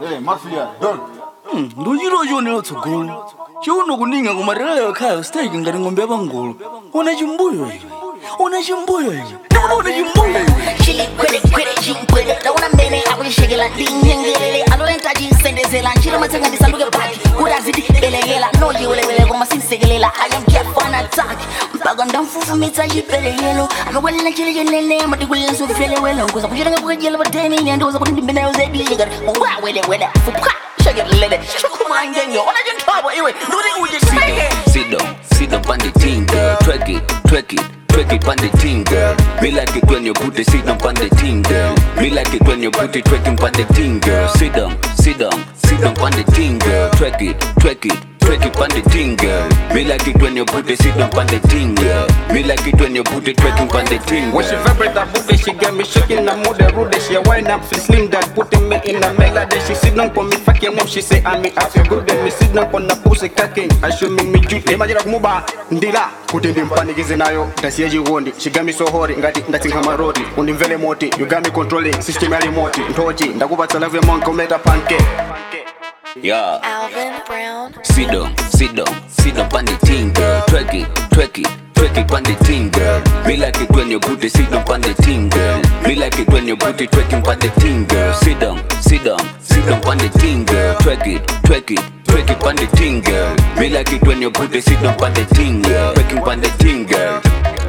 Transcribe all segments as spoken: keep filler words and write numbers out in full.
Hey, mafia, don't. Hmm, ndujiro jone otsogolo. Chiuno kuninga kumarela ekhaya stake ngati ng'ombe yapangolo. Una chimbuyo iwe. Una chimbuyo iwe. Una chimbuyo iwe. Chili kwele kwele chimbuyo. Dauna mbele akushegela dinyengelele. Alolenta jisendezela. Nchira matenga disanduke paki. Udazidi belegela. No jiwelewele kwa masinsegelela. I am careful and attack. Mpaganda mfufu mita jipele yelo. Amewele chile jelele. Matikule nsu fele welo. Kuza kujirenga kuka jele bateni. Nyendo za kutindi mbena yoze diga. Uwa wele wele. Fuka. Shagel lele. Shukuma ingenyo. Ona jintabo iwe. Nuri uje shige. Sit down, sit down on the thing, girl. Twerk it, twerk it, twerk it on the thing, girl. Me like it when you put it, sit down on the thing, girl. Me like it when you put it, twerking on the thing, girl. Sit down, sit down, sit down on the thing, girl. Twerk it, twerk it, twerk it on the thing, girl. Me like it when you put it, sit down on the thing, girl. Me like it when you put it, twerking on the thing, girl. When she vibrate that booty, she get me shaking. I'm mood rude, she wind up, feel slim that putting me in a melody. She sit down on me fucking mom, she say I'm me, I feel good. Then me sit down on the pussy cacking. I show me me duty. Imagine like muba, ndila, kutindi mpanikize nayo. Tasiyeji wondi, she got me so hori, ngati ndati kama rodi. Unimvele moti, you got me controlling, system ya remote. Ntoji, ndakubatsa love monk, umeta pancake. Yeah. Alvin Brown. Sit down, sit down, sit down on the thing, girl. Twerk it, twerk it, twerk it on the thing, girl. Me like it when you put it, sit down on the thing, girl. Me like it when you put it, twerking on the thing, girl. Sit down, sit down, sit down on the thing, girl. Twerk it, twerk it, twerk it on the thing, girl. Me like it when you put it, sit down on the thing, girl. Twerking on the thing, girl.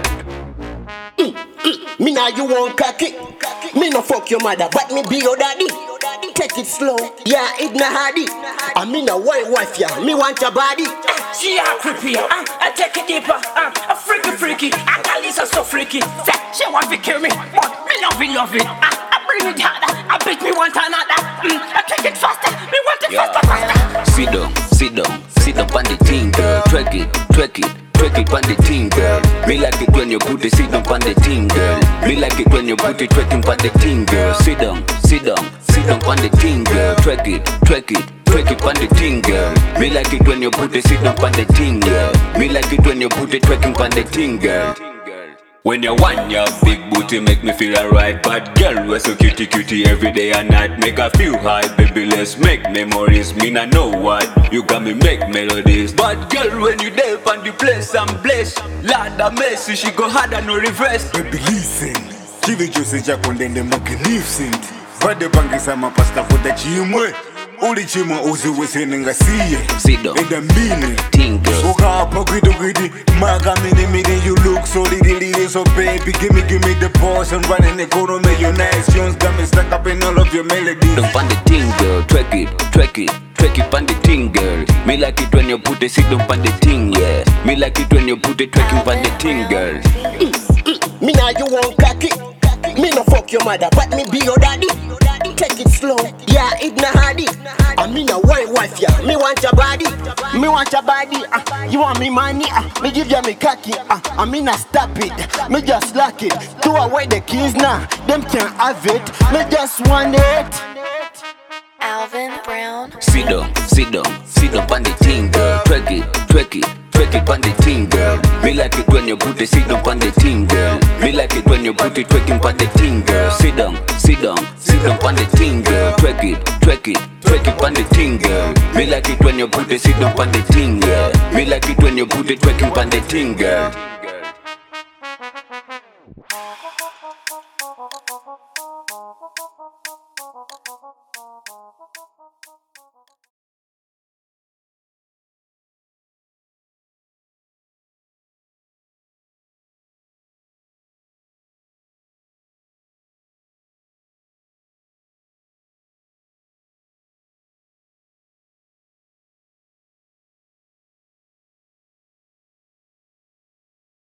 Mm, mm, me now you won't cock it. Me no fuck your mother, but me be your daddy. Take it slow, yeah, it na hardy. I mean a white wife, yeah, me want your body. She a creepy, uh, I take it deeper, uh, a freaky freaky. I call this so freaky. Say, she want to kill me, but me love it, love it. Uh, I bring it harder, I beat me one another. Mm, I take it faster, me want it Yeah. faster, faster. Sit down, sit down, sit down on the thing, girl. Twerk it, twerk it, twerk it on the thing, girl. Me like it when you put it, sit down on the thing, girl. Me like it when you put it, twerking on the thing, girl. Sit down, sit down, sit down on the thing, girl. Twerk it, twerk it, twerk it on the thing, girl. Me like it when you put it, sit down on the thing, girl. Me like it when you put it, twerking on the thing, girl. When you want your big booty make me feel alright. Bad girl, we're so cutie cutie every day and night. Make her feel high, baby, let's make memories. Me not know what, you got me make melodies. Bad girl, when you there on the place, I'm blessed. Lord have mercy, she go hard and no reverse. Baby, listen. Chivi chose chako ndende magnificent. Vade bangisa mapasta kuda chimwe. Uli chimwe uziwese nengasiye. Sit down, Eda mine. thing, girl. Uka hapa gwidi gwidi. Maga mini mini. You look so little little. So baby, give me, give me the boss. And running the corner, make your nice tunes. Got me stuck up in all of your melodies. Don't find the thing, girl. Twerk it, twerk it, twerk it on the thing, girl. Me like it when you put it, sit down on the thing, yeah. Me like it when you put it, twerking on the thing, girl. Mm, mm, me now you won't cock it. Me no fuck your mother, but me be your daddy. Take it slow, yeah, it na hardy. I mean a white wife, yeah, me want your body. Me want your body, uh, you want me money, uh, me give you me cocky, uh, I mean I stop it, me just lock it. Throw away the keys now, them can't have it. Me just want it. Alvin Brown. Sit down, sit down, sit down on the thing, girl. Twerk it, twerk it, twerk it on the thing, girl. Me like it when you put it, sit down on the thing, girl. Me like it when you put it, twerking on the thing, girl. Sit down, sit down, sit down on the thing, girl. Twerk it, twerk it, twerk it on the thing, girl. Me like it when you put it, sit down on the thing, girl. Me like it when you put it, twerking on the thing, girl.